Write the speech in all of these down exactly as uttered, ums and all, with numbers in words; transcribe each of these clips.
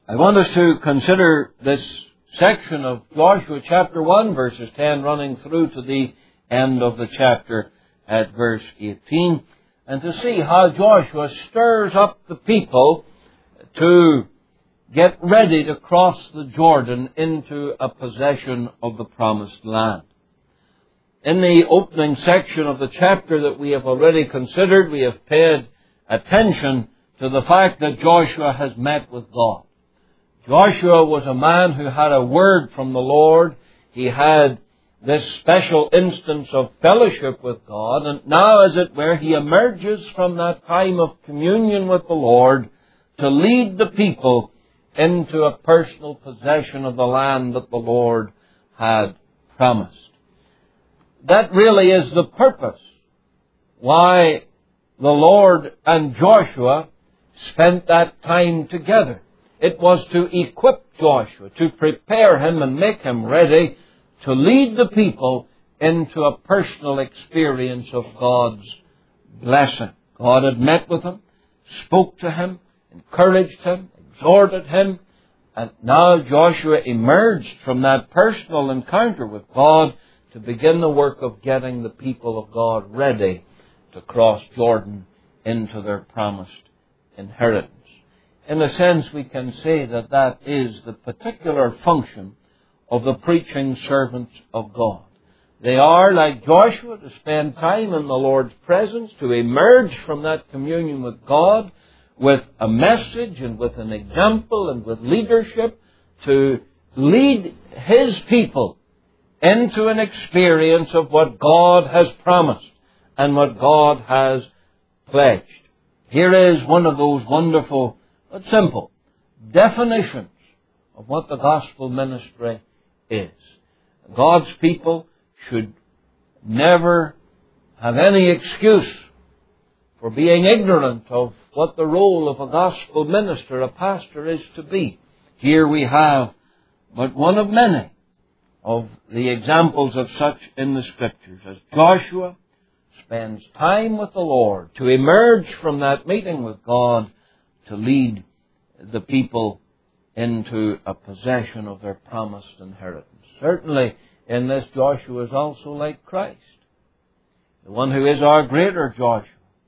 I want us to consider this section of Joshua chapter one, verses ten running through to the end of the chapter at verse eighteen, and to see how Joshua stirs up the people to get ready to cross the Jordan into a possession of the promised land. In the opening section of the chapter that we have already considered, we have paid attention to the fact that Joshua has met with God. Joshua was a man who had a word from the Lord. He had this special instance of fellowship with God, and now, as it were, he emerges from that time of communion with the Lord to lead the people into a personal possession of the land that the Lord had promised. That really is the purpose why the Lord and Joshua spent that time together. It was to equip Joshua, to prepare him and make him ready to lead the people into a personal experience of God's blessing. God had met with him, spoke to him, encouraged him, exhorted him, and now Joshua emerged from that personal encounter with God to begin the work of getting the people of God ready to cross Jordan into their promised inheritance. In a sense, we can say that that is the particular function of the preaching servants of God. They are, like Joshua, to spend time in the Lord's presence, to emerge from that communion with God with a message and with an example and with leadership, to lead His people into an experience of what God has promised and what God has pledged. Here is one of those wonderful but simple definitions of what the gospel ministry is. God's people should never have any excuse for being ignorant of what the role of a gospel minister, a pastor, is to be. Here we have but one of many of the examples of such in the Scriptures, as Joshua spends time with the Lord to emerge from that meeting with God to lead the people into a possession of their promised inheritance. Certainly, in this, Joshua is also like Christ, the one who is our greater Joshua,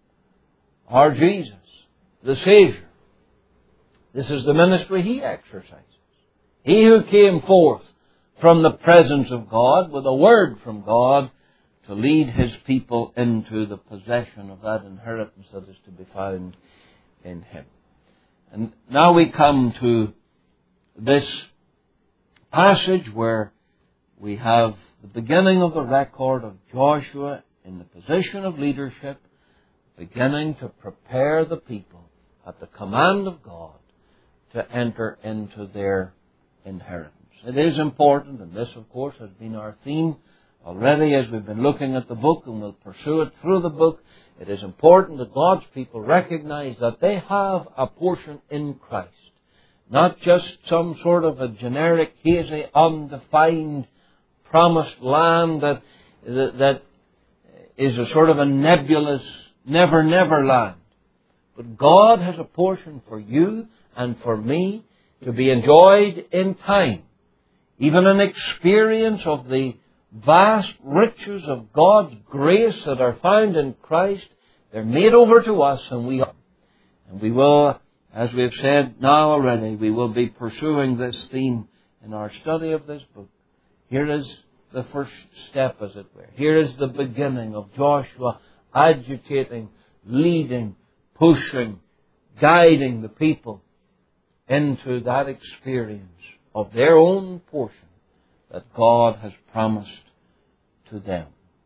our Jesus, the Savior. This is the ministry He exercises. He who came forth from the presence of God with a word from God to lead His people into the possession of that inheritance that is to be found in Him. And now we come to this passage where we have the beginning of the record of Joshua in the position of leadership, beginning to prepare the people at the command of God to enter into their inheritance. It is important, and this, of course, has been our theme already as we've been looking at the book, and we'll pursue it through the book. It is important that God's people recognize that they have a portion in Christ, not just some sort of a generic, hazy, undefined, promised land that, that, that is a sort of a nebulous, never, never land. But God has a portion for you and for me to be enjoyed in time. Even an experience of the vast riches of God's grace that are found in Christ. They're made over to us, and we are. And we will, as we have said now already, we will be pursuing this theme in our study of this book. Here is the first step, as it were. Here is the beginning of Joshua agitating, leading, pushing, guiding the people into that experience of their own portion that God has promised to them.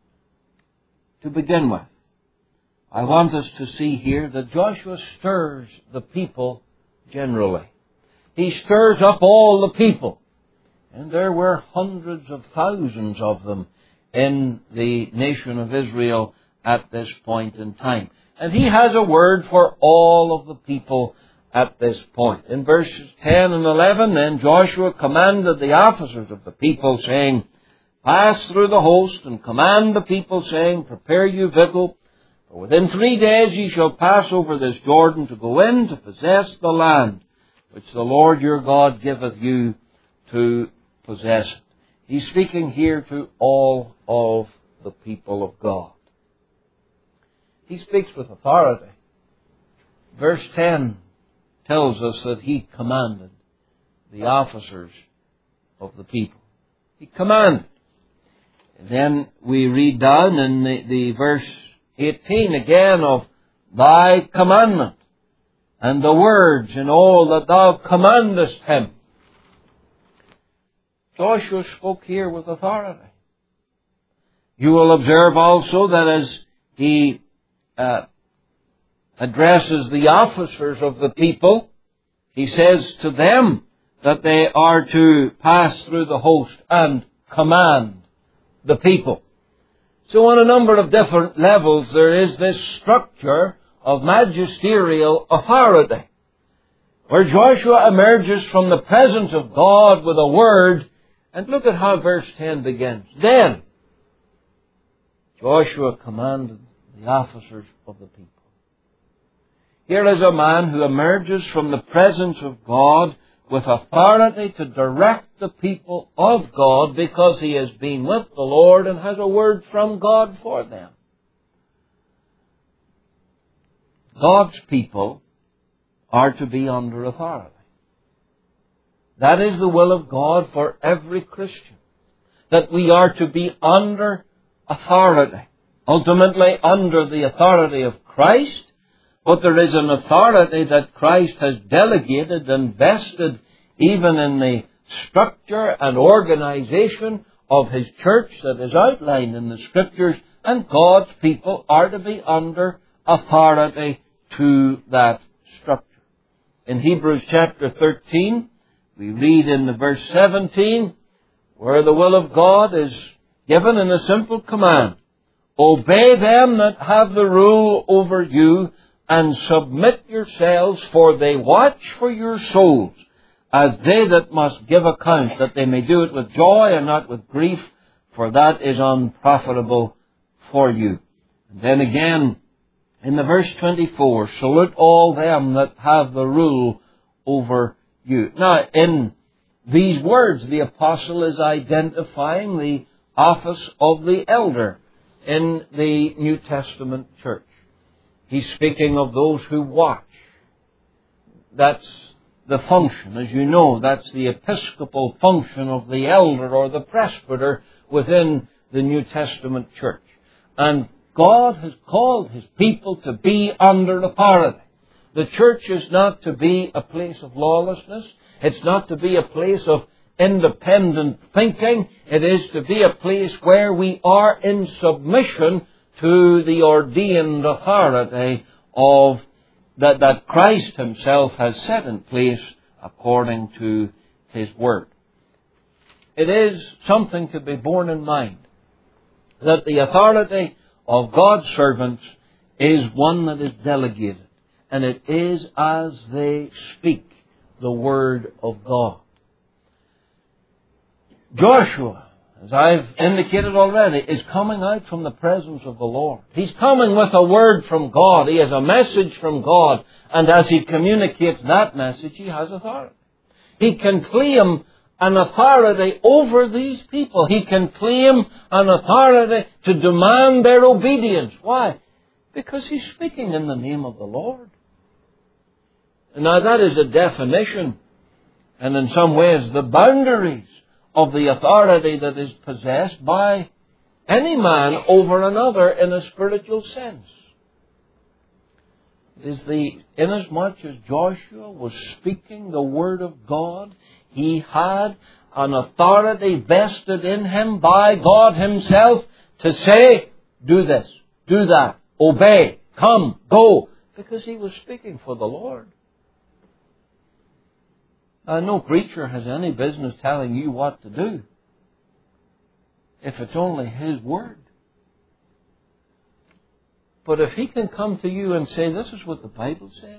To begin with, I want us to see here that Joshua stirs the people generally. He stirs up all the people. And there were hundreds of thousands of them in the nation of Israel at this point in time. And he has a word for all of the people at this point. In verses ten and eleven, then Joshua commanded the officers of the people, saying, Pass through the host, and command the people, saying, Prepare you victual, for within three days ye shall pass over this Jordan to go in to possess the land, which the Lord your God giveth you to possess it. He's speaking here to all of the people of God. He speaks with authority. Verse ten tells us that he commanded the officers of the people. He commanded. And then we read down in the, the verse eighteen again of thy commandment and the words and all that thou commandest him. Joshua spoke here with authority. You will observe also that as he uh, addresses the officers of the people, he says to them that they are to pass through the host and command the people. So on a number of different levels there is this structure of magisterial authority, where Joshua emerges from the presence of God with a word. And look at how verse ten begins. Then Joshua commanded the officers of the people. Here is a man who emerges from the presence of God with authority to direct the people of God because he has been with the Lord and has a word from God for them. God's people are to be under authority. That is the will of God for every Christian, that we are to be under authority, ultimately under the authority of Christ, but there is an authority that Christ has delegated and vested even in the structure and organization of His church that is outlined in the Scriptures, and God's people are to be under authority to that structure. In Hebrews chapter thirteen, we read in the verse seventeen, where the will of God is given in a simple command. Obey them that have the rule over you, and submit yourselves, for they watch for your souls, as they that must give account, that they may do it with joy and not with grief, for that is unprofitable for you. And then again, in the verse twenty-four, salute all them that have the rule over you. Now, in these words, the apostle is identifying the office of the elder in the New Testament church. He's speaking of those who watch. That's the function. As you know, that's the episcopal function of the elder or the presbyter within the New Testament church. And God has called His people to be under authority. The church is not to be a place of lawlessness. It's not to be a place of independent thinking. It is to be a place where we are in submission to the ordained authority of that, that Christ Himself has set in place according to His Word. It is something to be borne in mind that the authority of God's servants is one that is delegated, and it is as they speak the Word of God. Joshua, as I've indicated already, is coming out from the presence of the Lord. He's coming with a word from God. He has a message from God. And as he communicates that message, he has authority. He can claim an authority over these people. He can claim an authority to demand their obedience. Why? Because he's speaking in the name of the Lord. Now that is a definition, and in some ways the boundaries of the authority that is possessed by any man over another in a spiritual sense. It is the, inasmuch as Joshua was speaking the Word of God, he had an authority vested in him by God Himself to say, do this, do that, obey, come, go, because he was speaking for the Lord. Uh, no preacher has any business telling you what to do if it's only His Word. But if he can come to you and say, this is what the Bible says,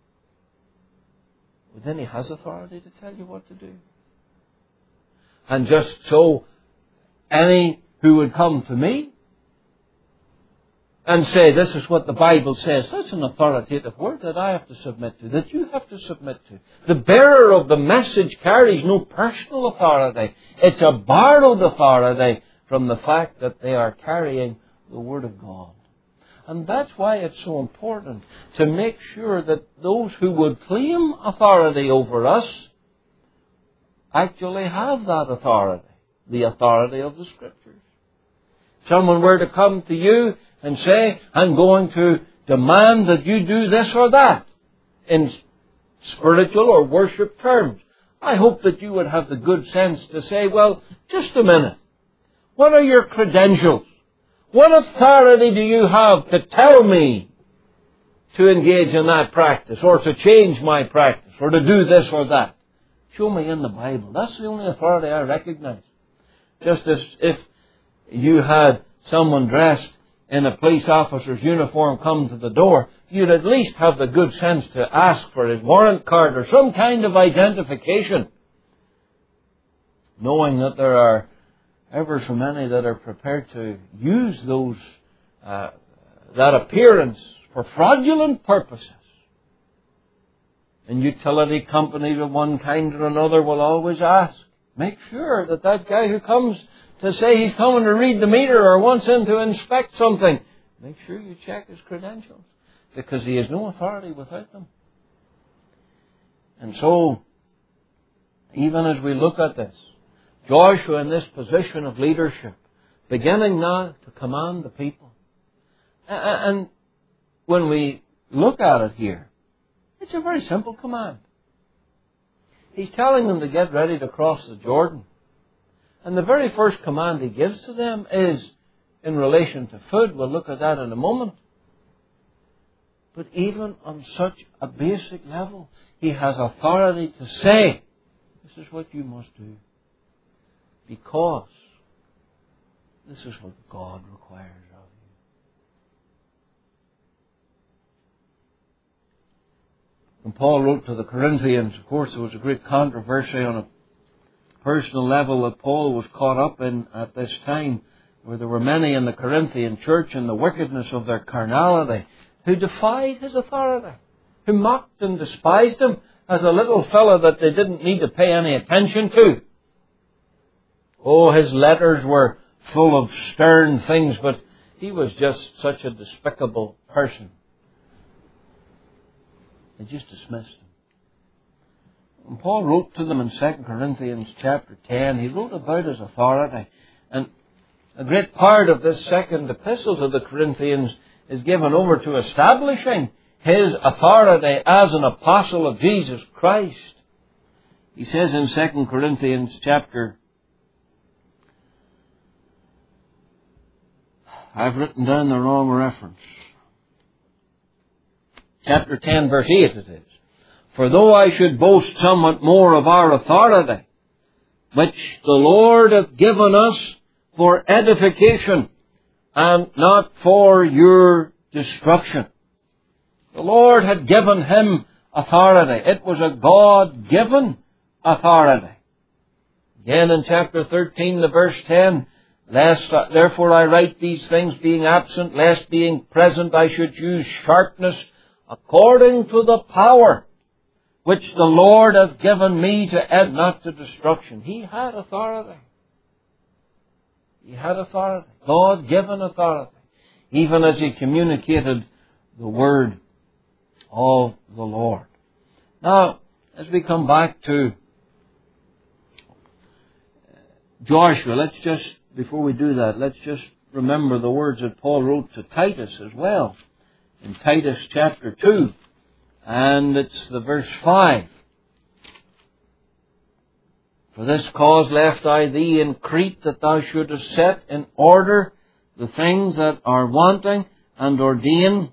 well, then he has authority to tell you what to do. And just so any who would come to me and say, this is what the Bible says. That's an authoritative word that I have to submit to, that you have to submit to. The bearer of the message carries no personal authority. It's a borrowed authority from the fact that they are carrying the Word of God. And that's why it's so important to make sure that those who would claim authority over us actually have that authority, the authority of the Scriptures. If someone were to come to you and say, I'm going to demand that you do this or that in spiritual or worship terms, I hope that you would have the good sense to say, well, just a minute. What are your credentials? What authority do you have to tell me to engage in that practice, or to change my practice, or to do this or that? Show me in the Bible. That's the only authority I recognize. Just as if you had someone dressed in a police officer's uniform come to the door, you'd at least have the good sense to ask for his warrant card or some kind of identification, knowing that there are ever so many that are prepared to use those uh, that appearance for fraudulent purposes. And utility companies of one kind or another will always ask, make sure that that guy who comes to say he's coming to read the meter or wants in to inspect something, make sure you check his credentials, because he has no authority without them. And so, even as we look at this, Joshua in this position of leadership, beginning now to command the people. And when we look at it here, it's a very simple command. He's telling them to get ready to cross the Jordan. And the very first command he gives to them is in relation to food. We'll look at that in a moment. But even on such a basic level, he has authority to say, this is what you must do. Because this is what God requires of you. When Paul wrote to the Corinthians, of course, there was a great controversy on a personal level that Paul was caught up in at this time, where there were many in the Corinthian church in the wickedness of their carnality who defied his authority, who mocked and despised him as a little fellow that they didn't need to pay any attention to. Oh, his letters were full of stern things, but he was just such a despicable person. They just dismissed him. When Paul wrote to them in Second Corinthians chapter ten, he wrote about his authority. And a great part of this second epistle to the Corinthians is given over to establishing his authority as an apostle of Jesus Christ. He says in Second Corinthians chapter I've written down the wrong reference. Chapter ten, verse eight it is. For though I should boast somewhat more of our authority, which the Lord hath given us for edification, and not for your destruction. The Lord had given him authority. It was a God-given authority. Again in chapter thirteen, the verse ten, Lest, therefore I write these things being absent, lest being present I should use sharpness according to the power which the Lord hath given me to add not to destruction. He had authority. He had authority. God-given authority. Even as he communicated the word of the Lord. Now, as we come back to Joshua, let's just Before we do that, let's just remember the words that Paul wrote to Titus as well. In Titus chapter two. And it's the verse five. For this cause left I thee in Crete, that thou shouldest set in order the things that are wanting, and ordain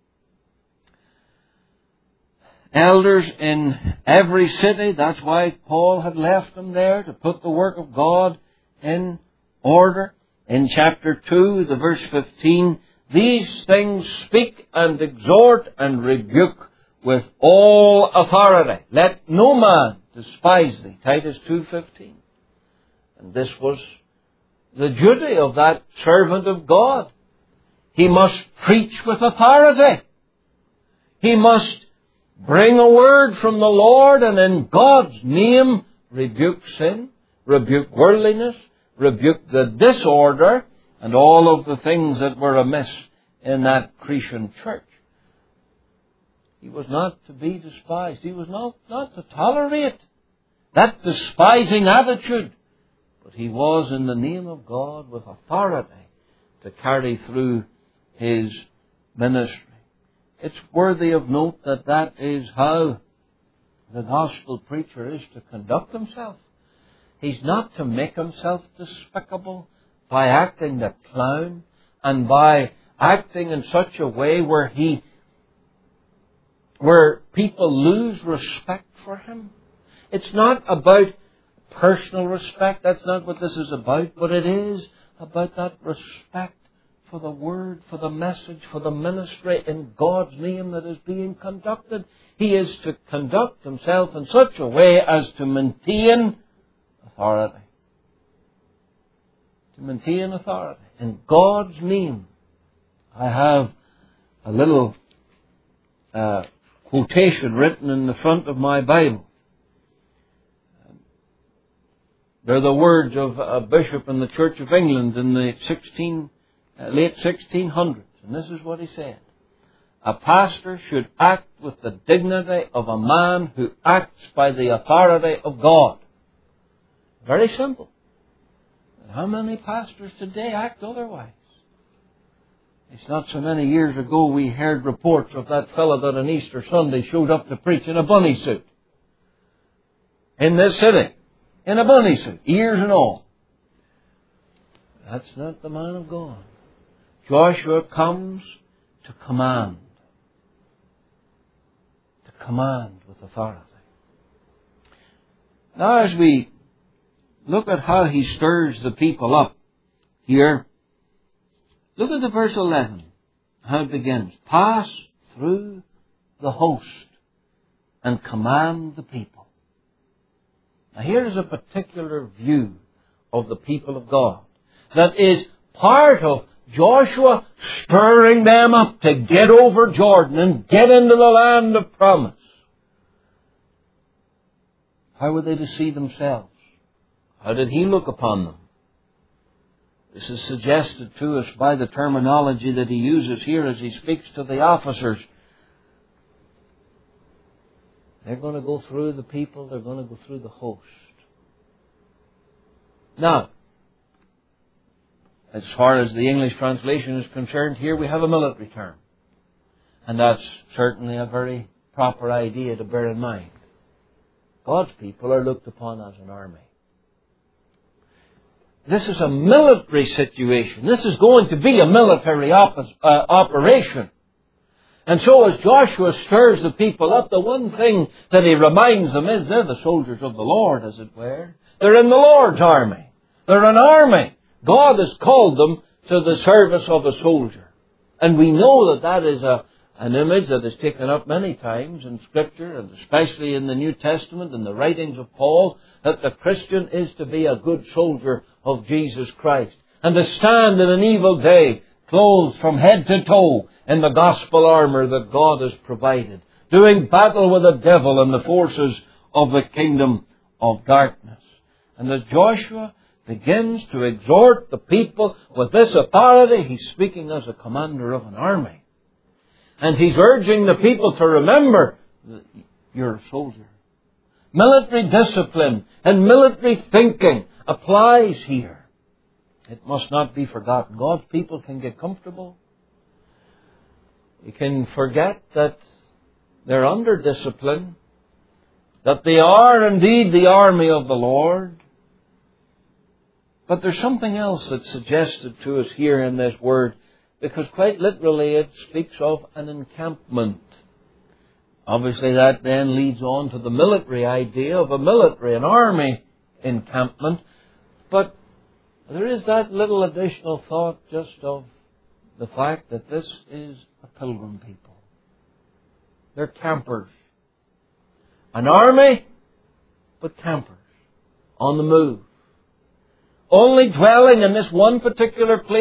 elders in every city. That's why Paul had left them there, to put the work of God in order. In chapter two, the verse fifteen, these things speak and exhort and rebuke with all authority. Let no man despise thee. Titus two fifteen. And this was the duty of that servant of God. He must preach with authority. He must bring a word from the Lord and in God's name rebuke sin, rebuke worldliness, rebuke the disorder and all of the things that were amiss in that Cretan church. He was not to be despised. He was not, not to tolerate that despising attitude. But he was, in the name of God, with authority to carry through his ministry. It's worthy of note that that is how the gospel preacher is to conduct himself. He's not to make himself despicable by acting the clown and by acting in such a way where he, where people lose respect for him. It's not about personal respect. That's not what this is about. But it is about that respect for the word, for the message, for the ministry in God's name that is being conducted. He is to conduct himself in such a way as to maintain authority. To maintain authority. In God's name. I have a little uh, quotation written in the front of my Bible. They're the words of a bishop in the Church of England in the sixteen, uh, late sixteen hundreds. And this is what he said. A pastor should act with the dignity of a man who acts by the authority of God. Very simple. How many pastors today act otherwise? It's not so many years ago we heard reports of that fellow that on Easter Sunday showed up to preach in a bunny suit. In this city. In a bunny suit. Ears and all. That's not the man of God. Joshua comes to command. To command with authority. Now as we look at how he stirs the people up here, look at the verse eleven, how it begins. Pass through the host and command the people. Now here is a particular view of the people of God that is part of Joshua stirring them up to get over Jordan and get into the land of promise. How were they to see themselves? How did he look upon them? This is suggested to us by the terminology that he uses here as he speaks to the officers. They're going to go through the people. They're going to go through the host. Now, as far as the English translation is concerned, here we have a military term. And that's certainly a very proper idea to bear in mind. God's people are looked upon as an army. This is a military situation. This is going to be a military op- uh, operation. And so as Joshua stirs the people up, the one thing that he reminds them is they're the soldiers of the Lord, as it were. They're in the Lord's army. They're an army. God has called them to the service of a soldier. And we know that that is a, an image that is taken up many times in Scripture, and especially in the New Testament and the writings of Paul, that the Christian is to be a good soldier of Jesus Christ, and to stand in an evil day, clothed from head to toe in the gospel armour that God has provided, doing battle with the devil and the forces of the kingdom of darkness. And as Joshua begins to exhort the people with this authority, he's speaking as a commander of an army. And he's urging the people to remember that you're a soldier. Military discipline and military thinking applies here. It must not be forgotten. God's people can get comfortable. They can forget that they're under discipline, that they are indeed the army of the Lord. But there's something else that's suggested to us here in this word, because quite literally it speaks of an encampment. Obviously that then leads on to the military idea of a military, an army encampment. But there is that little additional thought just of the fact that this is a pilgrim people. They're campers. An army, but campers. On the move. Only dwelling in this one particular place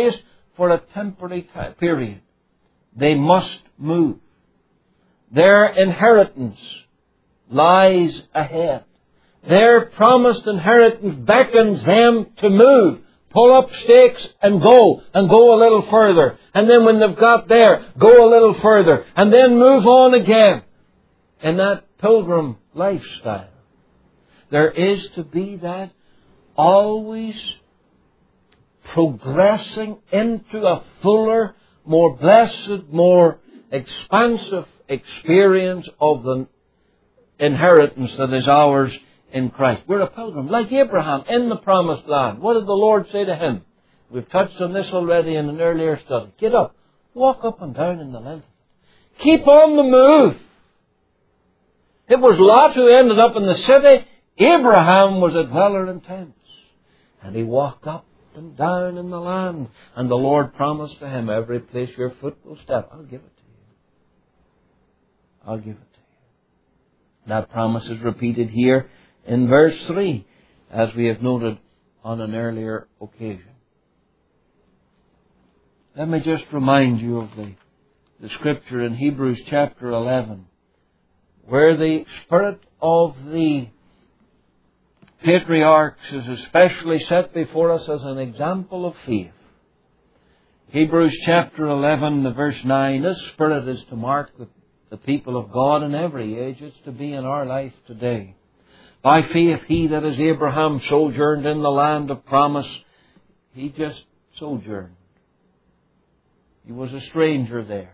for a temporary time period. They must move. Their inheritance lies ahead. Their promised inheritance beckons them to move. Pull up stakes and go, and go a little further. And then when they've got there, go a little further. And then move on again. In that pilgrim lifestyle, there is to be that always progressing into a fuller, more blessed, more expansive experience of the inheritance that is ours in Christ. We're a pilgrim, like Abraham, in the promised land. What did the Lord say to him? We've touched on this already in an earlier study. Get up, walk up and down in the length of it. Keep on the move. It was Lot who ended up in the city. Abraham was a dweller in tents. And he walked up and down in the land. And the Lord promised to him, every place your foot will step, I'll give it to you. I'll give it to you. That promise is repeated here in verse three, as we have noted on an earlier occasion. Let me just remind you of the, the scripture in Hebrews chapter eleven, where the spirit of the patriarchs is especially set before us as an example of faith. Hebrews chapter eleven, the verse nine, this spirit is to mark the, the people of God in every age. It's to be in our life today. By faith, he that is Abraham sojourned in the land of promise. He just sojourned. He was a stranger there.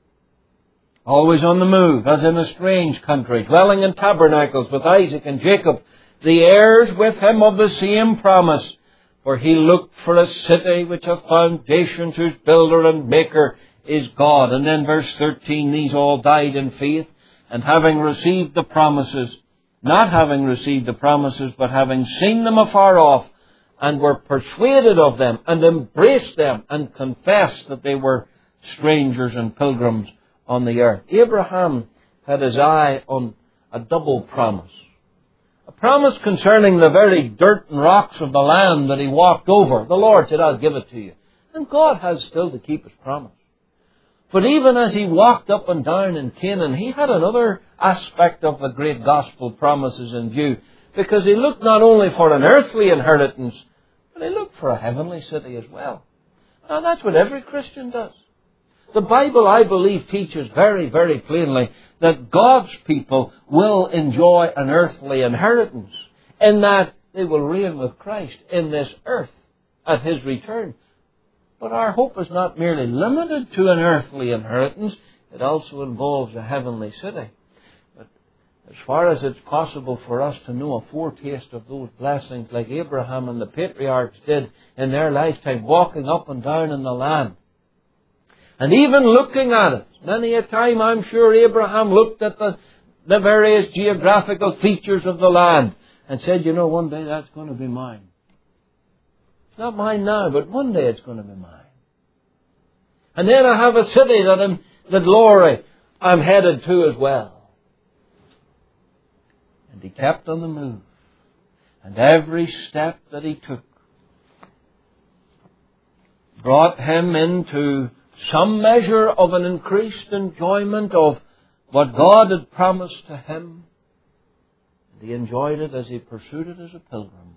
Always on the move, as in a strange country, dwelling in tabernacles with Isaac and Jacob, the heirs with him of the same promise. For he looked for a city which hath foundations, whose builder and maker is God. And then verse thirteen, these all died in faith, and having received the promises, not having received the promises, but having seen them afar off, and were persuaded of them, and embraced them, and confessed that they were strangers and pilgrims on the earth. Abraham had his eye on a double promise. A promise concerning the very dirt and rocks of the land that he walked over. The Lord said, I'll give it to you. And God has still to keep his promise. But even as he walked up and down in Canaan, he had another aspect of the great gospel promises in view, because he looked not only for an earthly inheritance, but he looked for a heavenly city as well. Now that's what every Christian does. The Bible, I believe, teaches very, very plainly that God's people will enjoy an earthly inheritance, in that they will reign with Christ in this earth at his return. But our hope is not merely limited to an earthly inheritance. It also involves a heavenly city. But as far as it's possible for us to know a foretaste of those blessings like Abraham and the patriarchs did in their lifetime, walking up and down in the land, and even looking at it. Many a time I'm sure Abraham looked at the, the various geographical features of the land and said, you know, one day that's going to be mine. It's not mine now, but one day it's going to be mine. And then I have a city that in the glory I'm headed to as well. And he kept on the move. And every step that he took brought him into some measure of an increased enjoyment of what God had promised to him. And he enjoyed it as he pursued it as a pilgrim.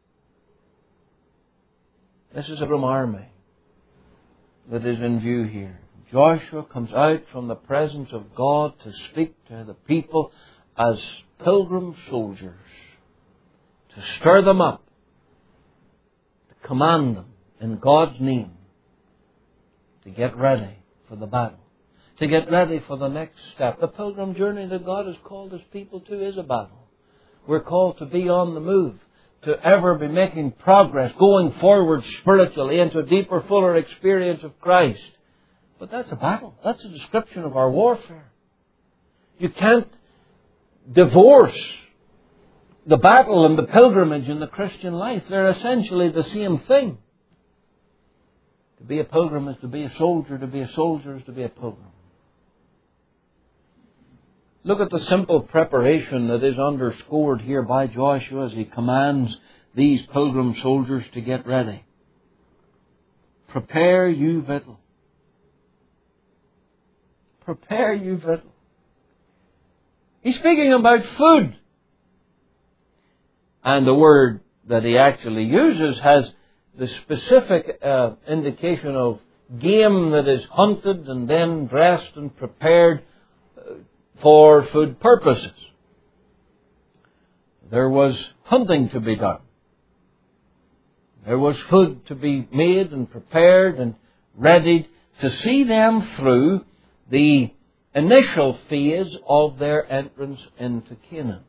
This is a pilgrim army that is in view here. Joshua comes out from the presence of God to speak to the people as pilgrim soldiers, to stir them up, to command them in God's name, to get ready for the battle, to get ready for the next step. The pilgrim journey that God has called his people to is a battle. We're called to be on the move, to ever be making progress, going forward spiritually into a deeper, fuller experience of Christ. But that's a battle. That's a description of our warfare. You can't divorce the battle and the pilgrimage in the Christian life. They're essentially the same thing. To be a pilgrim is to be a soldier. To be a soldier is to be a pilgrim. Look at the simple preparation that is underscored here by Joshua as he commands these pilgrim soldiers to get ready. prepare you victual. Prepare you victual. He's speaking about food. And the word that he actually uses has the specific uh, indication of game that is hunted and then dressed and prepared uh, for food purposes. There was hunting to be done. There was food to be made and prepared and readied to see them through the initial phase of their entrance into Canaan.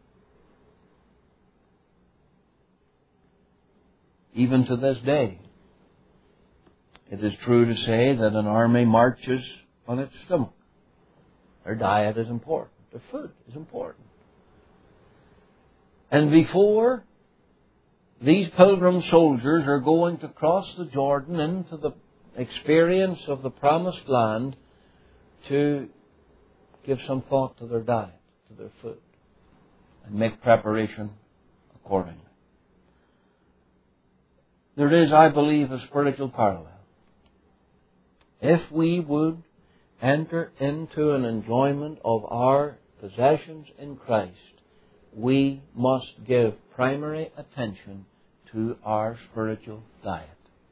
Even to this day, it is true to say that an army marches on its stomach. Their diet is important. Their food is important. And before these pilgrim soldiers are going to cross the Jordan into the experience of the promised land, to give some thought to their diet, to their food, and make preparation accordingly. There is, I believe, a spiritual parallel. If we would enter into an enjoyment of our possessions in Christ, we must give primary attention to our spiritual diet.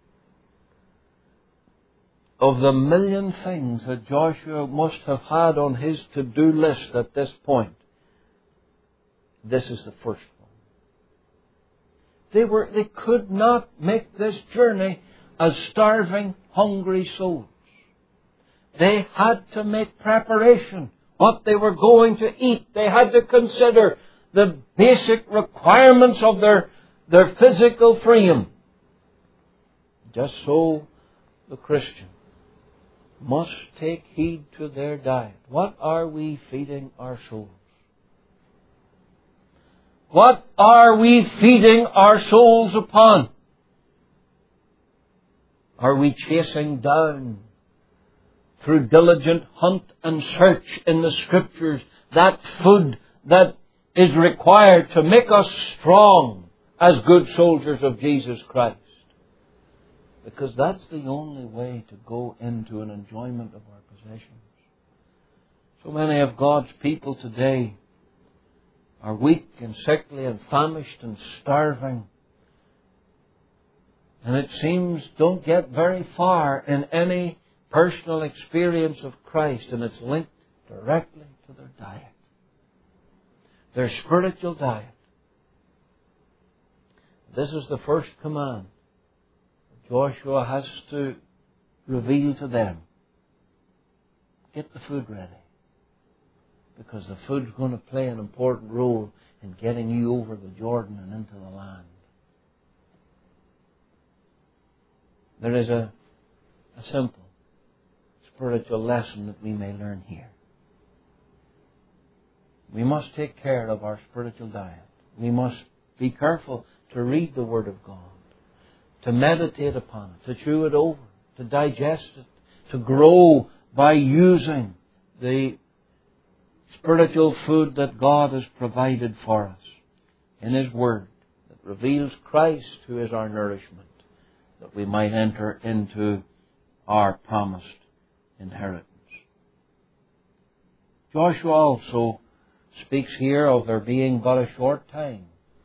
Of the million things that Joshua must have had on his to-do list at this point, this is the first one. They were, they could not make this journey as starving, hungry souls. They had to make preparation, what they were going to eat. They had to consider the basic requirements of their, their physical frame. Just so the Christian must take heed to their diet. What are we feeding our souls? What are we feeding our souls upon? Are we chasing down, through diligent hunt and search in the Scriptures, that food that is required to make us strong as good soldiers of Jesus Christ? Because that's the only way to go into an enjoyment of our possessions. So many of God's people today are weak and sickly and famished and starving. And it seems don't get very far in any personal experience of Christ, and it's linked directly to their diet. Their spiritual diet. This is the first command Joshua has to reveal to them. Get the food ready. Because the food's going to play an important role in getting you over the Jordan and into the land. There is a, a simple spiritual lesson that we may learn here. We must take care of our spiritual diet. We must be careful to read the Word of God, to meditate upon it, to chew it over, to digest it, to grow by using the spiritual food that God has provided for us in His Word, that reveals Christ, who is our nourishment, that we might enter into our promised inheritance. Joshua also speaks here of there being but a short time,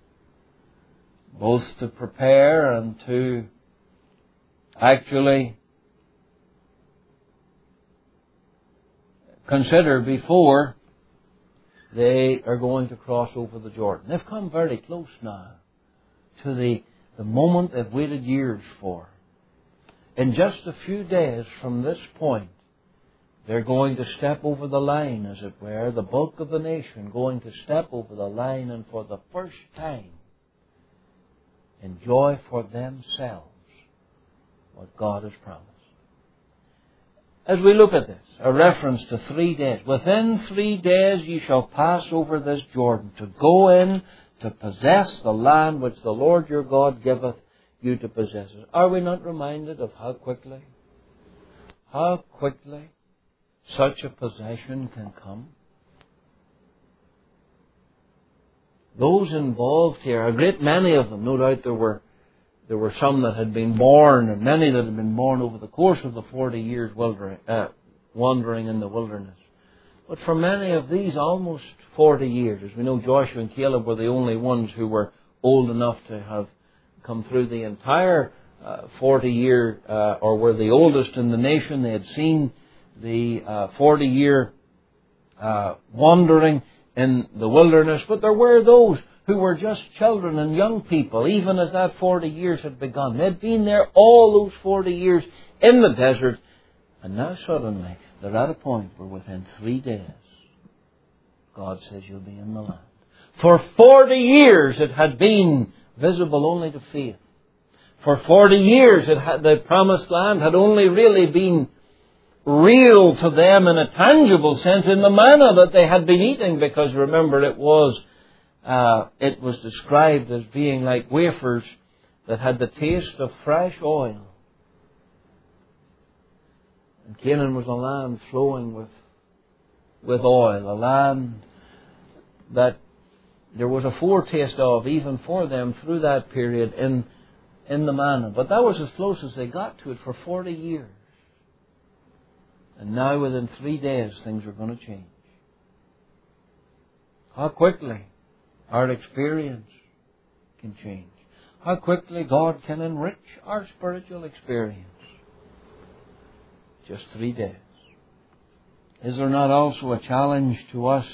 both to prepare and to actually consider before they are going to cross over the Jordan. They've come very close now to the, the moment they've waited years for. In just a few days from this point, they're going to step over the line, as it were, the bulk of the nation going to step over the line and for the first time enjoy for themselves what God has promised. As we look at this, a reference to three days. Within three days ye shall pass over this Jordan, to go in to possess the land which the Lord your God giveth you to possess it. Are we not reminded of how quickly, how quickly such a possession can come? Those involved here, a great many of them, no doubt there were there were some that had been born, and many that had been born over the course of the forty years wildering, uh, wandering in the wilderness. But for many of these, almost forty years. As we know, Joshua and Caleb were the only ones who were old enough to have come through the entire uh, forty year, uh, or were the oldest in the nation. They had seen the uh, forty year uh, wandering in the wilderness. But there were those who were just children and young people, even as that forty years had begun. They'd been there all those forty years in the desert, and now suddenly they're at a point where within three days, God says you'll be in the land. For forty years it had been visible only to faith. For forty years it had, the promised land had only really been real to them in a tangible sense in the manna that they had been eating, because remember it was Uh, it was described as being like wafers that had the taste of fresh oil. And Canaan was a land flowing with, with oil, a land that there was a foretaste of even for them through that period in, in the manna. But that was as close as they got to it for forty years. And now within three days things are going to change. How quickly our experience can change. How quickly God can enrich our spiritual experience. Just three days. Is there not also a challenge to us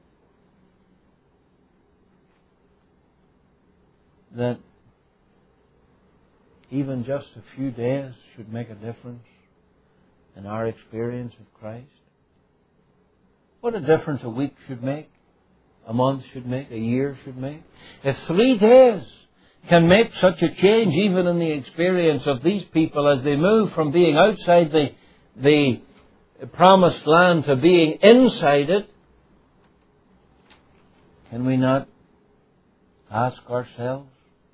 that even just a few days should make a difference in our experience of Christ? What a difference a week should make. A month should make, a year should make. If three days can make such a change even in the experience of these people as they move from being outside the, the promised land to being inside it, can we not ask ourselves,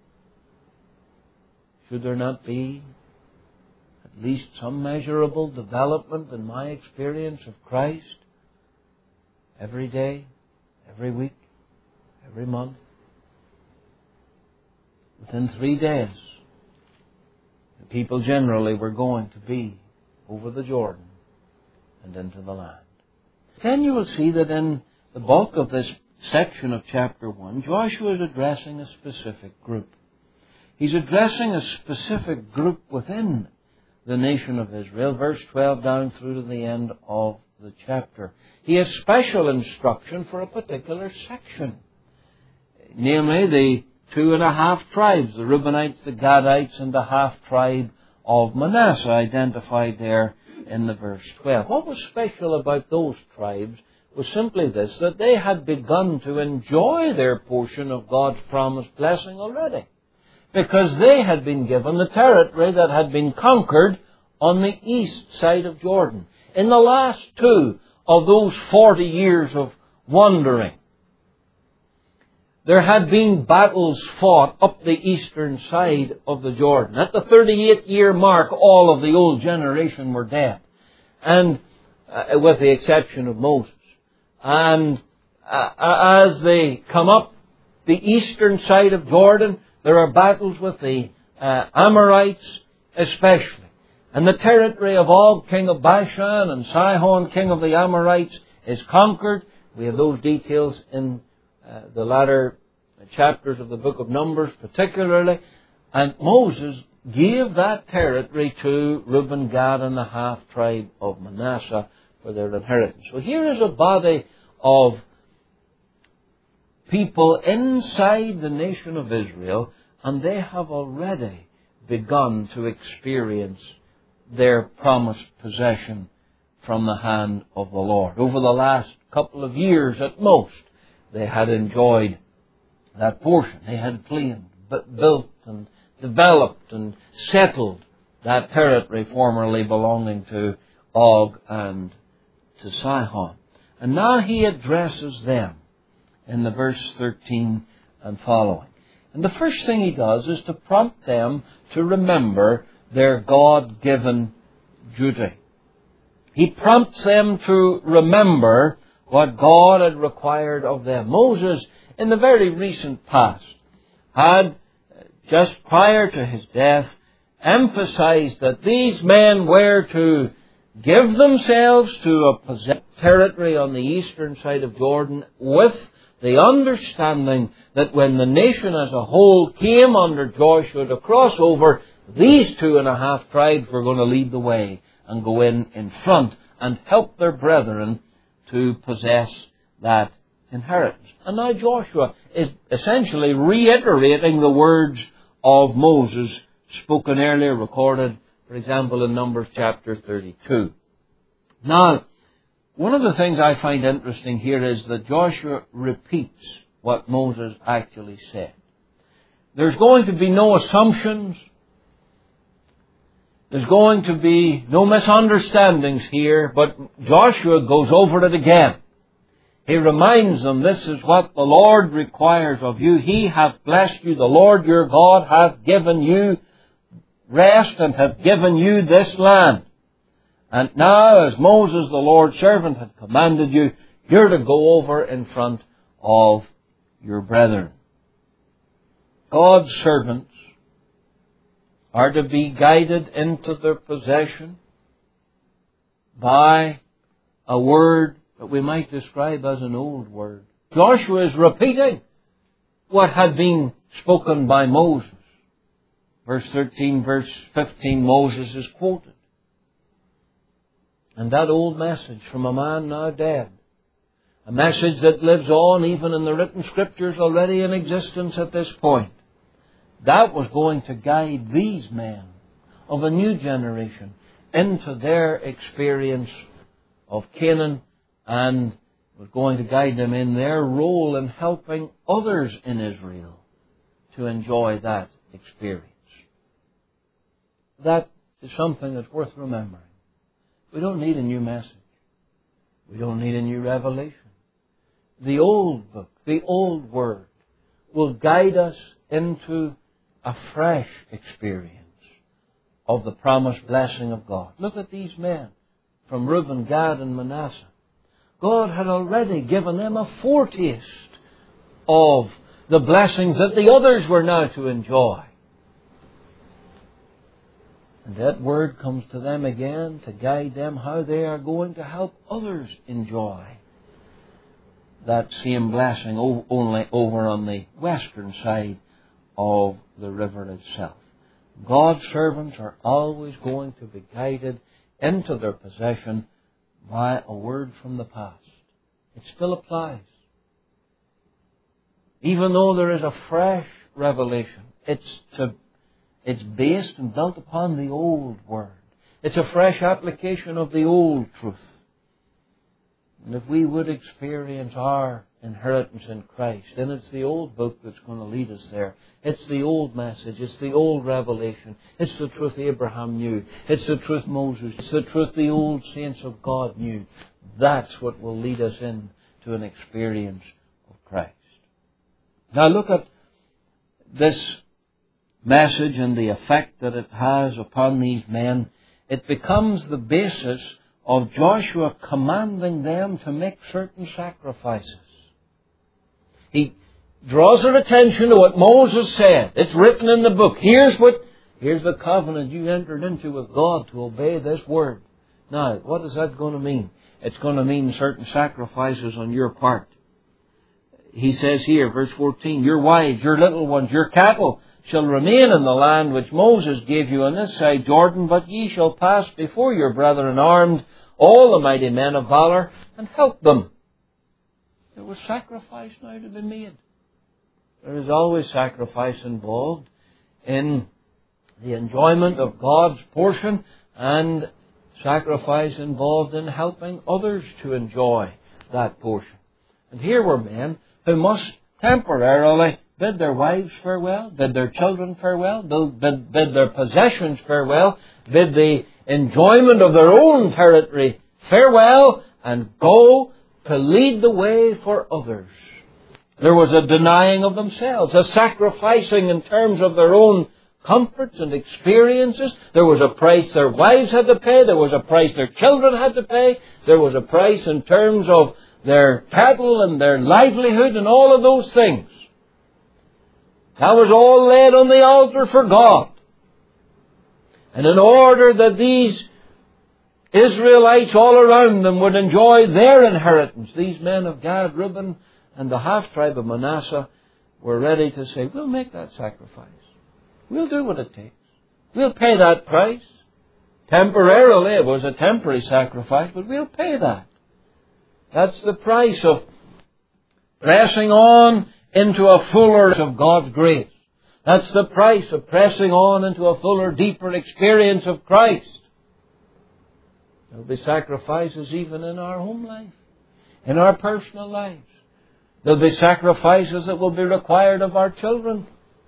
should there not be at least some measurable development in my experience of Christ every day? Every week, every month, within three days, the people generally were going to be over the Jordan and into the land. Then you will see that in the bulk of this section of chapter one, Joshua is addressing a specific group. He's addressing a specific group within the nation of Israel, verse twelve down through to the end of the chapter. He has special instruction for a particular section, namely the two and a half tribes, the Reubenites, the Gadites, and the half tribe of Manasseh, identified there in the verse twelve. What was special about those tribes was simply this, that they had begun to enjoy their portion of God's promised blessing already, because they had been given the territory that had been conquered on the east side of Jordan. In the last two of those forty years of wandering, there had been battles fought up the eastern side of the Jordan. At the thirty-eight year mark, all of the old generation were dead, and uh, with the exception of Moses. And uh, as they come up the eastern side of Jordan, there are battles with the uh, Amorites especially. And the territory of Og, king of Bashan, and Sihon, king of the Amorites, is conquered. We have those details in uh, the latter chapters of the book of Numbers particularly. And Moses gave that territory to Reuben, Gad, and the half-tribe of Manasseh for their inheritance. So here is a body of people inside the nation of Israel, and they have already begun to experience their promised possession from the hand of the Lord. Over the last couple of years at most, they had enjoyed that portion. They had claimed, built and developed and settled that territory formerly belonging to Og and to Sihon. And now he addresses them in the verse thirteen and following. And the first thing he does is to prompt them to remember their God-given duty. He prompts them to remember what God had required of them. Moses, in the very recent past, had just prior to his death, emphasized that these men were to give themselves to a possessed territory on the eastern side of Jordan, with the understanding that when the nation as a whole came under Joshua to cross over, these two and a half tribes were going to lead the way and go in in front and help their brethren to possess that inheritance. And now Joshua is essentially reiterating the words of Moses spoken earlier, recorded, for example, in Numbers chapter thirty-two. Now, one of the things I find interesting here is that Joshua repeats what Moses actually said. There's going to be no assumptions. There's going to be no misunderstandings here, but Joshua goes over it again. He reminds them, this is what the Lord requires of you. He hath blessed you. The Lord your God hath given you rest and hath given you this land. And now, as Moses, the Lord's servant, had commanded you, you're to go over in front of your brethren. God's servants are to be guided into their possession by a word that we might describe as an old word. Joshua is repeating what had been spoken by Moses. Verse thirteen, verse fifteen, Moses is quoted. And that old message from a man now dead, a message that lives on even in the written scriptures already in existence at this point, that was going to guide these men of a new generation into their experience of Canaan, and was going to guide them in their role in helping others in Israel to enjoy that experience. That is something that's worth remembering. We don't need a new message. We don't need a new revelation. The old book, the old word, will guide us into a fresh experience of the promised blessing of God. Look at these men from Reuben, Gad, and Manasseh. God had already given them a foretaste of the blessings that the others were now to enjoy. And that word comes to them again to guide them how they are going to help others enjoy that same blessing only over on the western side of the river itself. God's servants are always going to be guided into their possession by a word from the past. It still applies. Even though there is a fresh revelation, it's to It's based and built upon the old word. It's a fresh application of the old truth. And if we would experience our inheritance in Christ, then it's the old book that's going to lead us there. It's the old message. It's the old revelation. It's the truth Abraham knew. It's the truth Moses. It's the truth the old saints of God knew. That's what will lead us in to an experience of Christ. Now look at this message and the effect that it has upon these men. It becomes the basis of Joshua commanding them to make certain sacrifices. He draws their attention to what Moses said. It's written in the book. Here's what, here's the covenant you entered into with God to obey this word. Now, what is that going to mean? It's going to mean certain sacrifices on your part. He says here, verse fourteen, your wives, your little ones, your cattle shall remain in the land which Moses gave you on this side Jordan, but ye shall pass before your brethren armed, all the mighty men of valor, and help them. There was sacrifice now to be made. There is always sacrifice involved in the enjoyment of God's portion, and sacrifice involved in helping others to enjoy that portion. And here were men who must temporarily bid their wives farewell, bid their children farewell, bid, bid their possessions farewell, bid the enjoyment of their own territory farewell, and go to lead the way for others. There was a denying of themselves, a sacrificing in terms of their own comforts and experiences. There was a price their wives had to pay. There was a price their children had to pay. There was a price in terms of their cattle and their livelihood and all of those things. That was all laid on the altar for God. And in order that these Israelites all around them would enjoy their inheritance, these men of Gad, Reuben, and the half-tribe of Manasseh were ready to say, we'll make that sacrifice. We'll do what it takes. We'll pay that price. Temporarily, it was a temporary sacrifice, but we'll pay that. That's the price of pressing on into a fuller of God's grace. That's the price of pressing on into a fuller, deeper experience of Christ. There will be sacrifices even in our home life, in our personal lives. There will be sacrifices that will be required of our children.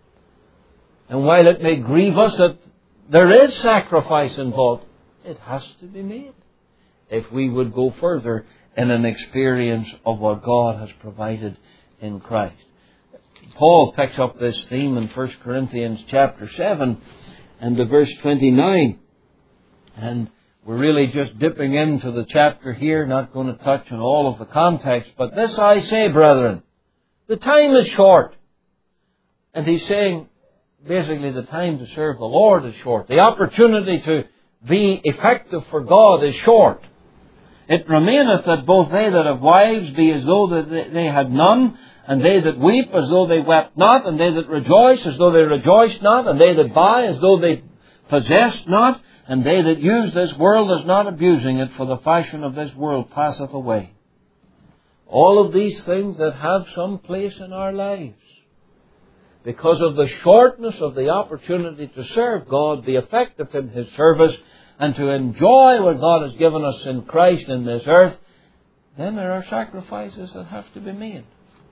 And while it may grieve us that there is sacrifice involved, it has to be made if we would go further in an experience of what God has provided in Christ. Paul picks up this theme in First Corinthians chapter seven and the verse twenty-nine. And we're really just dipping into the chapter here, not going to touch on all of the context. But this I say, brethren, the time is short. And he's saying, basically, the time to serve the Lord is short. The opportunity to be effective for God is short. It remaineth that both they that have wives be as though that they had none, and they that weep as though they wept not, and they that rejoice as though they rejoiced not, and they that buy as though they possessed not, and they that use this world as not abusing it, for the fashion of this world passeth away. All of these things that have some place in our lives, because of the shortness of the opportunity to serve God, be effective in His service, and to enjoy what God has given us in Christ in this earth, then there are sacrifices that have to be made.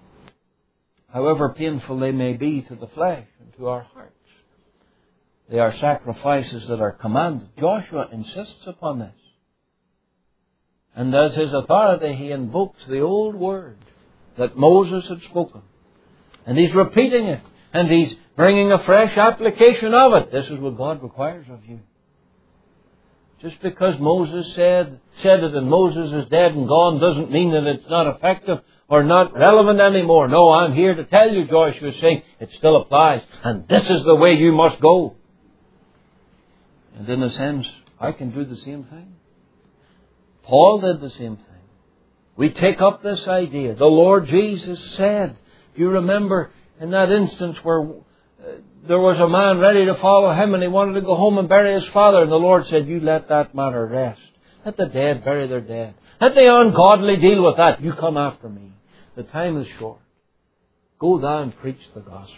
However painful they may be to the flesh and to our hearts, they are sacrifices that are commanded. Joshua insists upon this. And as his authority, he invokes the old word that Moses had spoken. And he's repeating it. And he's bringing a fresh application of it. This is what God requires of you. Just because Moses said, said it and Moses is dead and gone doesn't mean that it's not effective or not relevant anymore. No, I'm here to tell you, Joshua is saying, it still applies. And this is the way you must go. And in a sense, I can do the same thing. Paul did the same thing. We take up this idea. The Lord Jesus said, if you remember in that instance where uh, there was a man ready to follow him and he wanted to go home and bury his father, and the Lord said, you let that matter rest. Let the dead bury their dead. Let the ungodly deal with that. You come after me. The time is short. Go thou and preach the gospel.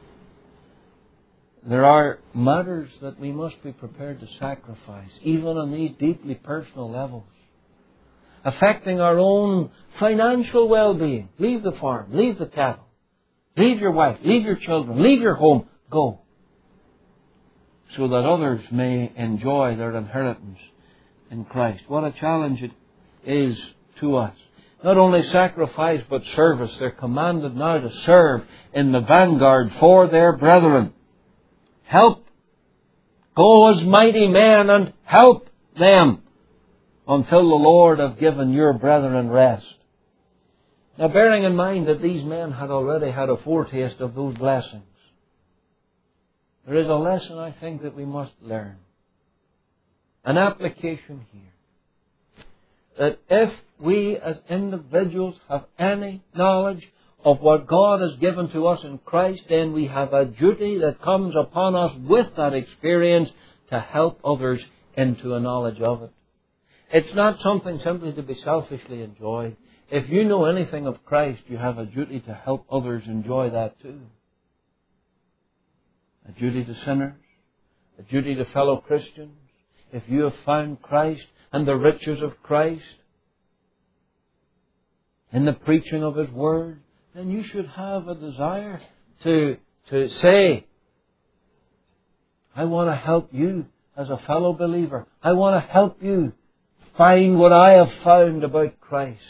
There are matters that we must be prepared to sacrifice, even on these deeply personal levels, affecting our own financial well-being. Leave the farm, leave the cattle, leave your wife, leave your children, leave your home, go, so that others may enjoy their inheritance in Christ. What a challenge it is to us. Not only sacrifice, but service. They're commanded now to serve in the vanguard for their brethren. Help. Go as mighty men and help them until the Lord have given your brethren rest. Now, bearing in mind that these men had already had a foretaste of those blessings, there is a lesson, I think, that we must learn. An application here. That if we as individuals have any knowledge of what God has given to us in Christ, then we have a duty that comes upon us with that experience to help others into a knowledge of it. It's not something simply to be selfishly enjoyed. If you know anything of Christ, you have a duty to help others enjoy that too. A duty to sinners, a duty to fellow Christians. If you have found Christ and the riches of Christ in the preaching of His Word, then you should have a desire to, to say, I want to help you as a fellow believer. I want to help you find what I have found about Christ.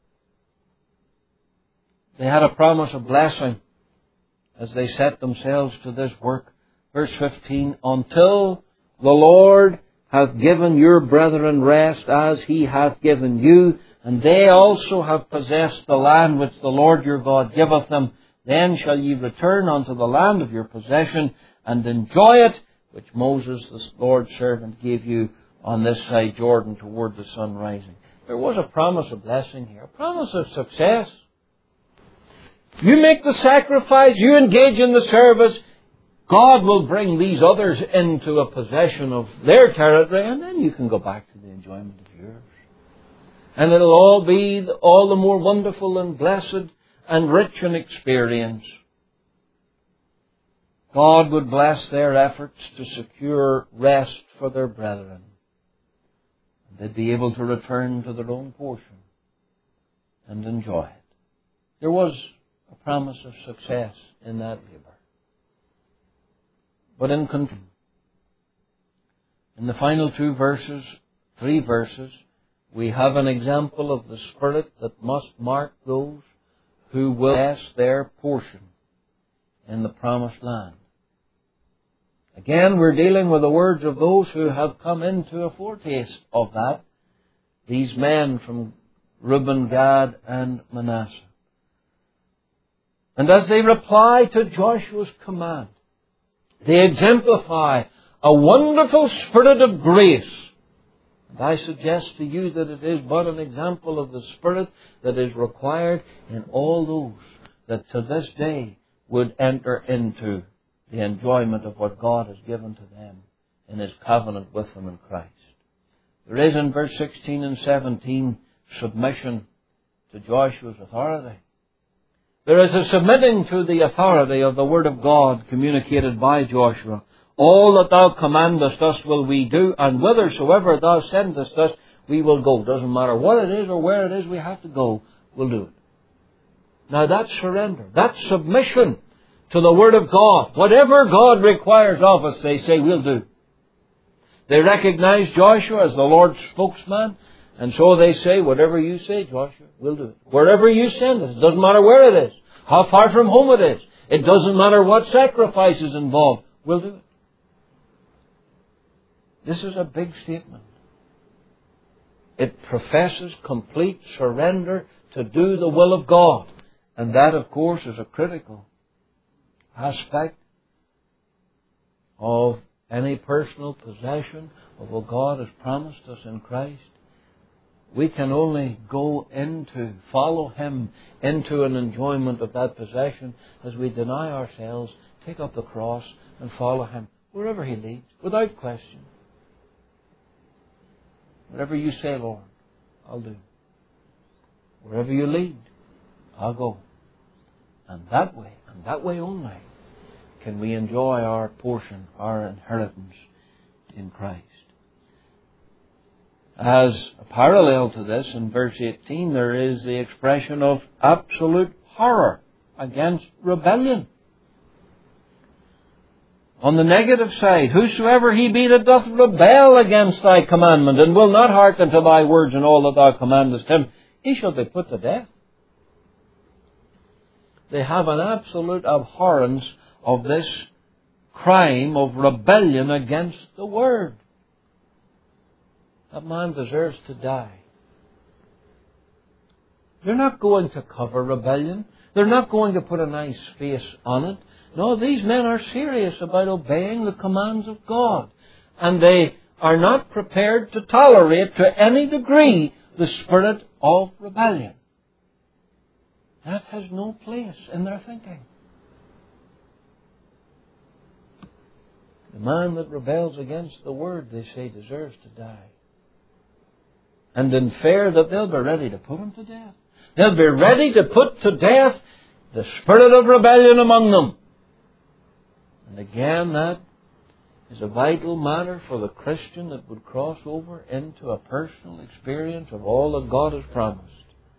They had a promise of blessing as they set themselves to this work. Verse fifteen, until the Lord hath given your brethren rest as He hath given you, and they also have possessed the land which the Lord your God giveth them, Then shall ye return unto the land of your possession, and enjoy it, which Moses, the Lord's servant, gave you on this side Jordan toward the sun rising. There was a promise of blessing here, a promise of success. You make the sacrifice, you engage in the service, God will bring these others into a possession of their territory, and then you can go back to the enjoyment of yours. And it'll all be all the more wonderful and blessed and rich in experience. God would bless their efforts to secure rest for their brethren. They'd be able to return to their own portion and enjoy it. There was a promise of success in that labor. But in conclusion, in the final two verses, three verses, we have an example of the Spirit that must mark those who will possess their portion in the promised land. Again, we're dealing with the words of those who have come into a foretaste of that. These men from Reuben, Gad, and Manasseh. And as they reply to Joshua's command, they exemplify a wonderful spirit of grace. And I suggest to you that it is but an example of the spirit that is required in all those that to this day would enter into the enjoyment of what God has given to them in His covenant with them in Christ. There is in verse sixteen and seventeen submission to Joshua's authority. There is a submitting to the authority of the Word of God communicated by Joshua. All that thou commandest us will we do, and whithersoever thou sendest us, we will go. Doesn't matter what it is or where it is we have to go, we'll do it. Now that's surrender. That's submission to the Word of God. Whatever God requires of us, they say, we'll do. They recognize Joshua as the Lord's spokesman, and so they say, whatever you say, Joshua, we'll do it. Wherever you send us, it doesn't matter where it is, how far from home it is, it doesn't matter what sacrifice is involved, we'll do it. This is a big statement. It professes complete surrender to do the will of God. And that, of course, is a critical aspect of any personal possession of what God has promised us in Christ. We can only go into, follow Him into an enjoyment of that possession as we deny ourselves, take up the cross and follow Him wherever He leads, without question. Whatever you say, Lord, I'll do. Wherever you lead, I'll go. And that way, and that way only, can we enjoy our portion, our inheritance in Christ. As a parallel to this, in verse eighteen, there is the expression of absolute horror against rebellion. On the negative side, whosoever he be that doth rebel against thy commandment, and will not hearken to thy words and all that thou commandest him, he shall be put to death. They have an absolute abhorrence of this crime of rebellion against the Word. That man deserves to die. They're not going to cover rebellion. They're not going to put a nice face on it. No, these men are serious about obeying the commands of God. And they are not prepared to tolerate to any degree the spirit of rebellion. That has no place in their thinking. The man that rebels against the Word, they say, deserves to die. And in fear that they'll be ready to put him to death. They'll be ready to put to death the spirit of rebellion among them. And again, that is a vital matter for the Christian that would cross over into a personal experience of all that God has promised.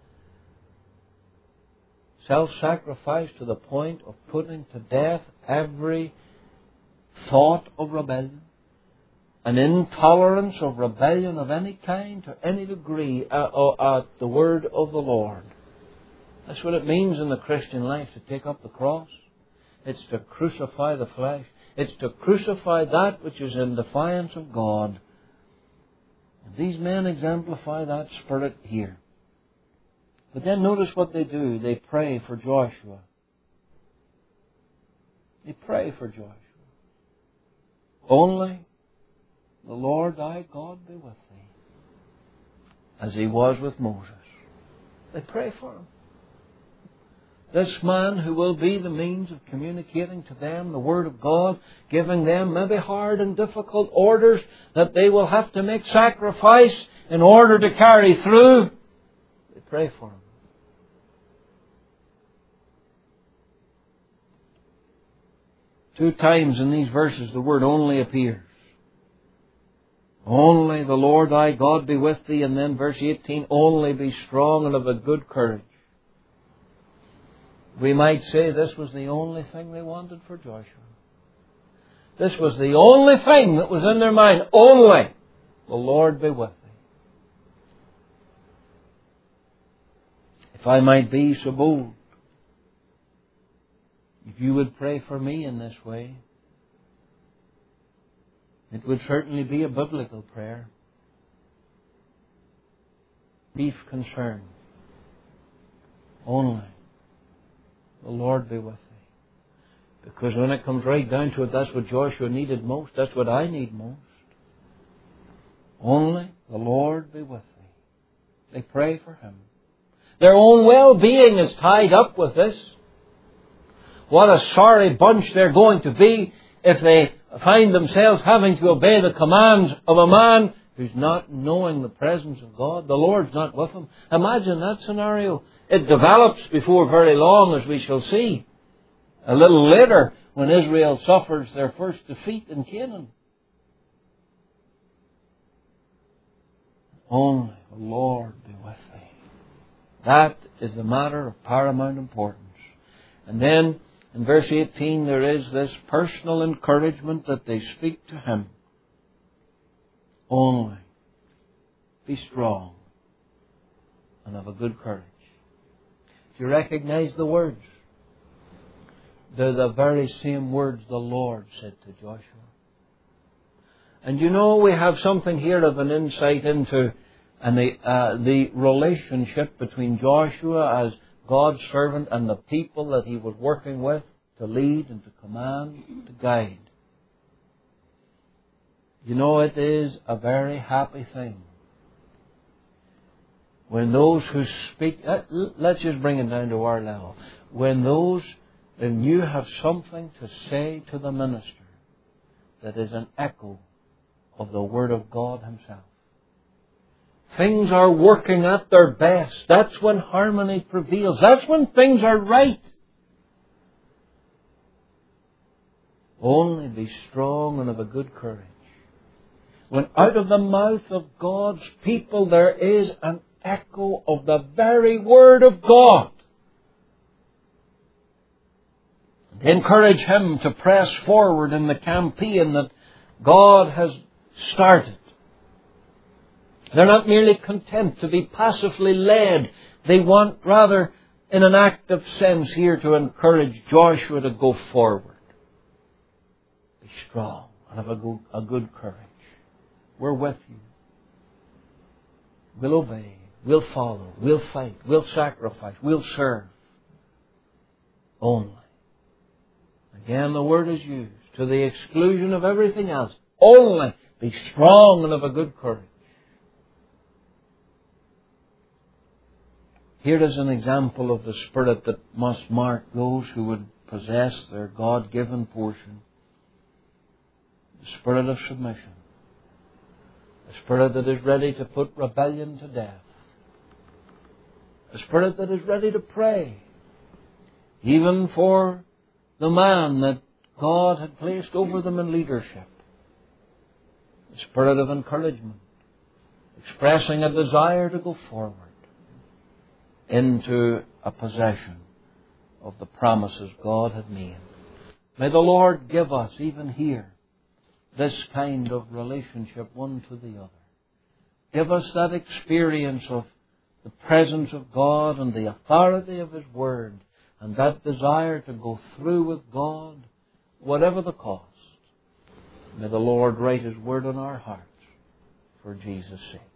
Self-sacrifice to the point of putting to death every thought of rebellion, an intolerance of rebellion of any kind to any degree at, at the word of the Lord. That's what it means in the Christian life, to take up the cross. It's to crucify the flesh. It's to crucify that which is in defiance of God. And these men exemplify that spirit here. But then notice what they do. They pray for Joshua. They pray for Joshua. Only the Lord thy God be with thee, as he was with Moses. They pray for him. This man who will be the means of communicating to them the Word of God, giving them maybe hard and difficult orders that they will have to make sacrifice in order to carry through. They pray for him. Two times in these verses the word only appears. Only the Lord thy God be with thee, and then verse eighteen, only be strong and of a good courage. We might say this was the only thing they wanted for Joshua. This was the only thing that was in their mind. Only the Lord be with thee. If I might be so bold, if you would pray for me in this way, it would certainly be a biblical prayer. Chief concern. Only the Lord be with thee. Because when it comes right down to it, that's what Joshua needed most. That's what I need most. Only the Lord be with thee. They pray for him. Their own well-being is tied up with this. What a sorry bunch they're going to be if they find themselves having to obey the commands of a man who's not knowing the presence of God. The Lord's not with him. Imagine that scenario. It develops before very long, as we shall see. A little later, when Israel suffers their first defeat in Canaan. Only the Lord be with thee. That is the matter of paramount importance. And then, in verse eighteen, there is this personal encouragement that they speak to him. Only be strong and of a good courage. Do you recognize the words? They're the very same words the Lord said to Joshua. And you know, we have something here of an insight into and the, uh, the relationship between Joshua as God's servant and the people that he was working with to lead and to command, to guide. You know, it is a very happy thing when those who speak, let's just bring it down to our level, when those, when you have something to say to the minister that is an echo of the Word of God Himself. Things are working at their best. That's when harmony prevails. That's when things are right. Only be strong and of a good courage. When out of the mouth of God's people there is an echo of the very Word of God. Encourage him to press forward in the campaign that God has started. They're not merely content to be passively led. They want rather, in an active sense here, to encourage Joshua to go forward. Be strong and have a good, a good courage. We're with you. We'll obey. We'll follow. We'll fight. We'll sacrifice. We'll serve. Only. Again, the word is used to the exclusion of everything else. Only be strong and of a good courage. Here is an example of the spirit that must mark those who would possess their God-given portion. The spirit of submission. A spirit that is ready to put rebellion to death. A spirit that is ready to pray, even for the man that God had placed over them in leadership. A spirit of encouragement, expressing a desire to go forward into a possession of the promises God had made. May the Lord give us, even here, this kind of relationship one to the other. Give us that experience of the presence of God and the authority of His Word, and that desire to go through with God, whatever the cost. May the Lord write His Word on our hearts for Jesus' sake.